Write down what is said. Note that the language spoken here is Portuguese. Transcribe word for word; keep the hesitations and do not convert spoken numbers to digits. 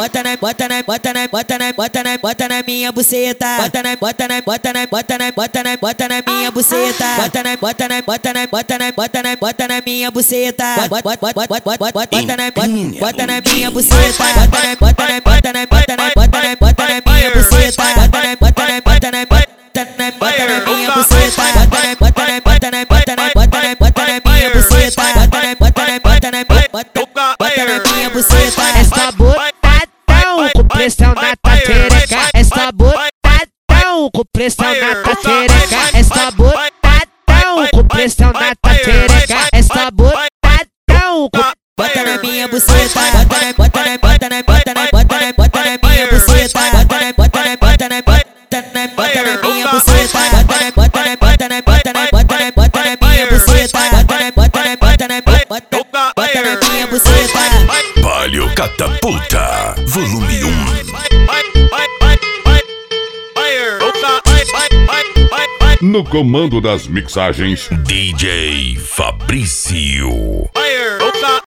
bota na, bota na, bota na, bota na, bota na, bota na minha buceta. Bota na, bota na, bota na, bota na, bota na, bota na minha buceta. Bota na, bota na, bota na, bota na, bota na, bota na minha buceta. Bota, bota, bota, bota, bota, bota na, bota na minha buceta. Bota na, bota na, bota na, bota na, bota na, bota na minha buceta. Bota na, bota na, bota na, bota na, bota na minha buceta. Bota na, bota na, bota na, bota na, bota na, bota na minha buceta. Bota na, bota na, bota na, bota na minha buceta. Essa botadão com pressão na tatereca. Essa botadão com pressão na tatereca. Essa botadão com pressão na tatereca. Essa botadão com bota na minha buceta. Bota na, bota na, bota na, bota na, bota na, bota na minha buceta. Bota na, bota na, bota na, bota na, bota na minha buceta. Bota na, bota na, bota na, bota na, bota na, bota na minha buceta. Bota na, bota na, bota na, bota bota na minha buceta. Palio Catapulta, volume um. No comando das mixagens, D J Fabrício.